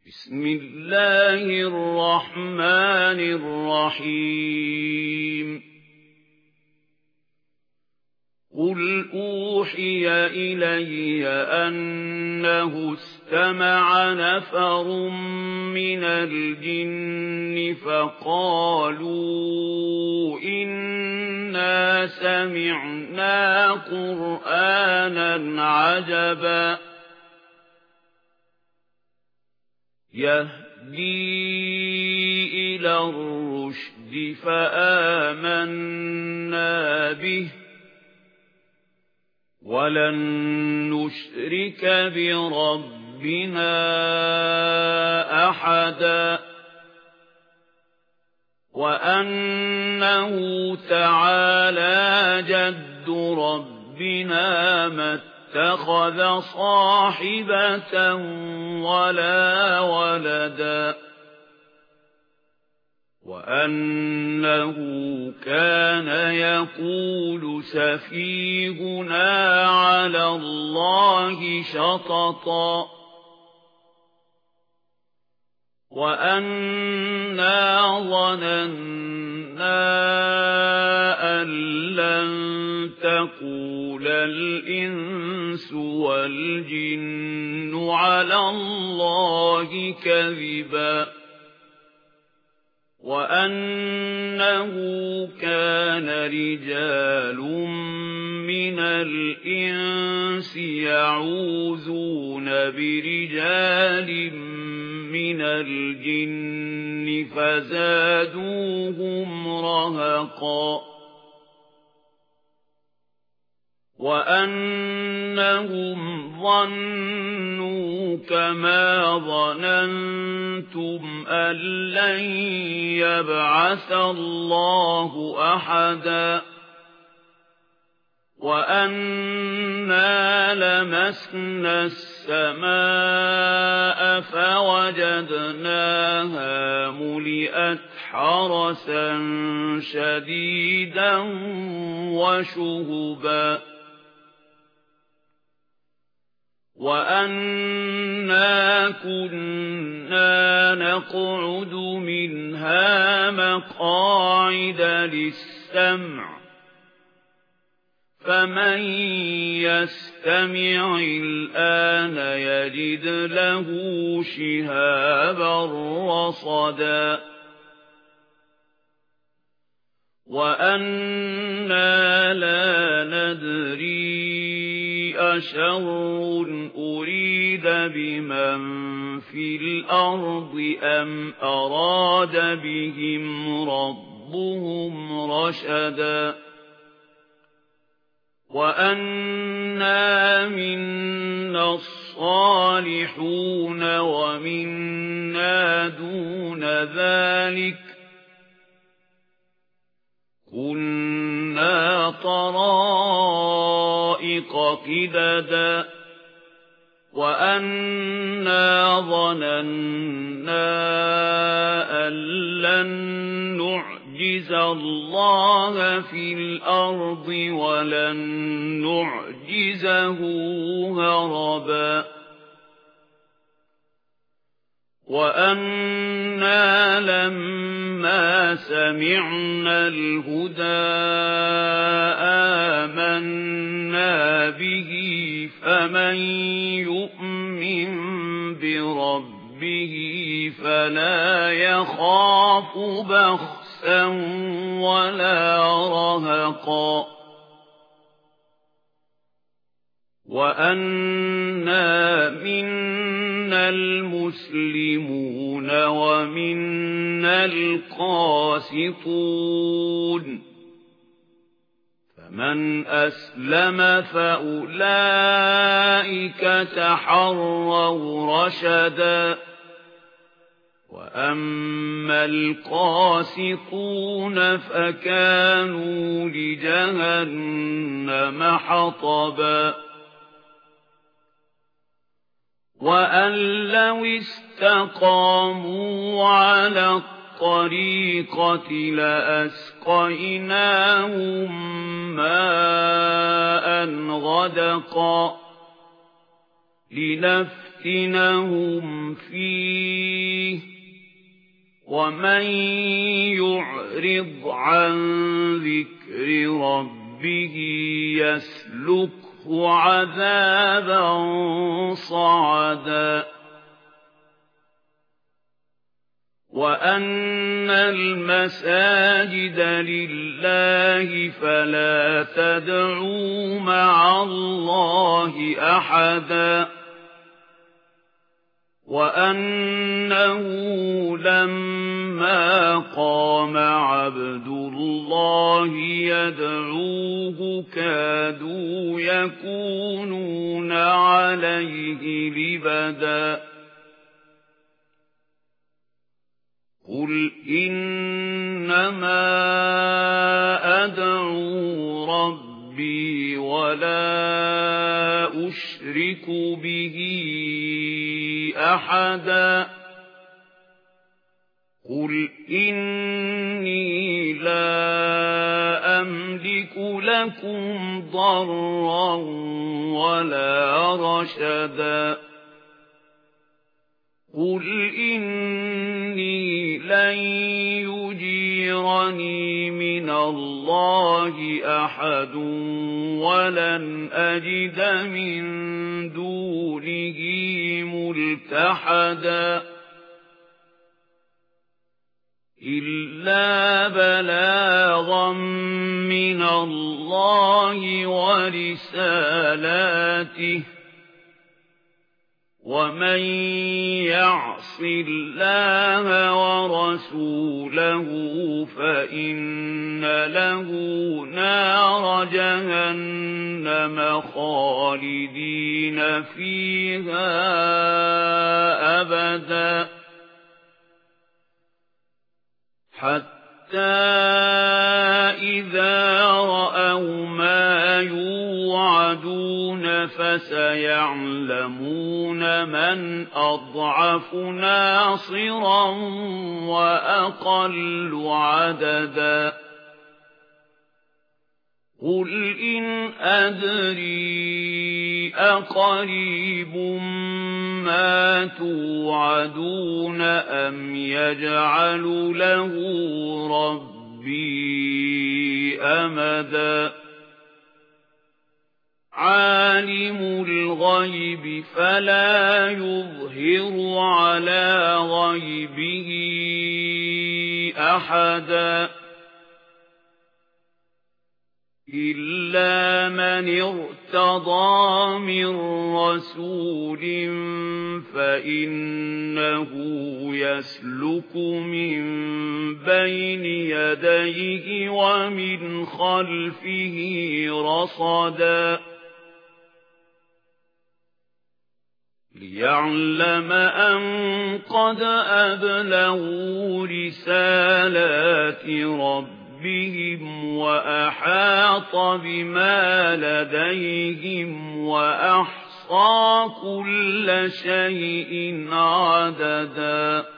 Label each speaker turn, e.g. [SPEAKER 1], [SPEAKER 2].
[SPEAKER 1] بسم الله الرحمن الرحيم قل أوحي إلي أنه استمع نفر من الجن فقالوا إنا سمعنا قرآنا عجبا يهدي إلى الرشد فآمنا به ولن نشرك بربنا أحدا وأنه تعالى جد ربنا ما اتخذ صاحبة ولا ولدا وأنه كان يقول سفيهنا على الله شططا وأنا ظننا أن لن تقول الإنس والجن على الله كذبا وأنه كان رجال من الإنس يعوذون برجال من الجن فزادوهم رهقا وأنهم ظنوا كما ظننتم أن لن يبعث الله أحدا وأنا لمسنا السماء فوجدناها ملئت حرسا شديدا وشهبا وأنا كنا نقعد منها مقاعد للسمع فمن يستمع الآن يجد له شهابا رصدا وأنا لا ندري أشر أريد بمن في الأرض أم أراد بهم ربهم رشدا وأنا منا الصالحون ومنا دون ذلك كنا طرائق قددا وأنا ظننا أن لن نعجز الله في الأرض ولن نعجزه هربا وأنا لما سمعنا الهدى آمنا به فمن يؤمن بربه فلا يخاف بخسا ولا رهقا وأنا منا المسلمون ومنا القاسطون فمن أسلم فأولئك تحروا رشدا وأما القاسطون فكانوا لجهنم حطبا وأن لو استقاموا على الطريقة لأسقيناهم ماء غدقا لنفتنهم فيه ومن يعرض عن ذكر ربه يسلكه عذابا صعدا وأن المساجد لله فلا تدعوا مع الله أحدا وأنه لما قام عبد الله يدعوه كادوا يكونون عليه لبدا قل إنما أدعو ربي ولا أشرك به أحدا قل إني لا أملك لكم ضرا ولا رشدا قل إني لن يجيرني من الله أحد ولن أجد من دونه ملتحدا إلا بلاغا من الله ورسالاته ومن يعص الله ورسوله فإن له نار جهنم خالدين فيها أبدا حتى إذا رأوا ما يوعدون فسيعلمون من أضعف ناصرا وأقل عددا قل إن أدري أقريب ما توعدون أم يجعل له ربي أمدا عالم الغيب فلا يظهر على غيبه أحدا إلا من ارتضى من رسول فإنه يسلك من بين يديه ومن خلفه رصدا ليعلم أن قد أبلغوا رسالات ربهم وأحاط بما لديهم وأحصى كل شيء عددا